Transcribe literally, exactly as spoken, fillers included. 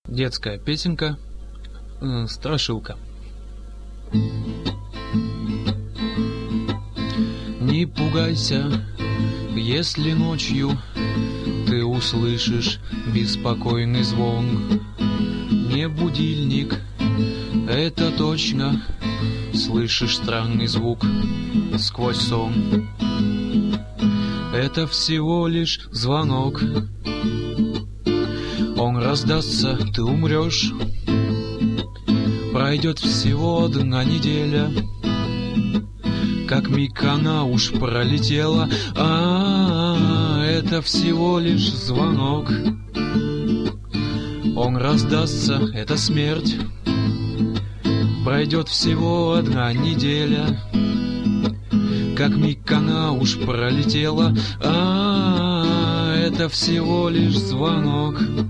Детская песенка э, «Страшилка». Не пугайся, если ночью ты услышишь беспокойный звон. Не будильник, это точно, слышишь странный звук сквозь сон. Это всего лишь звонок. Он раздастся, ты умрешь. Пройдет всего одна неделя, как миг она уж пролетела. А, это всего лишь звонок. Он раздастся, это смерть. Пройдет всего одна неделя, как миг она уж пролетела. А, это всего лишь звонок.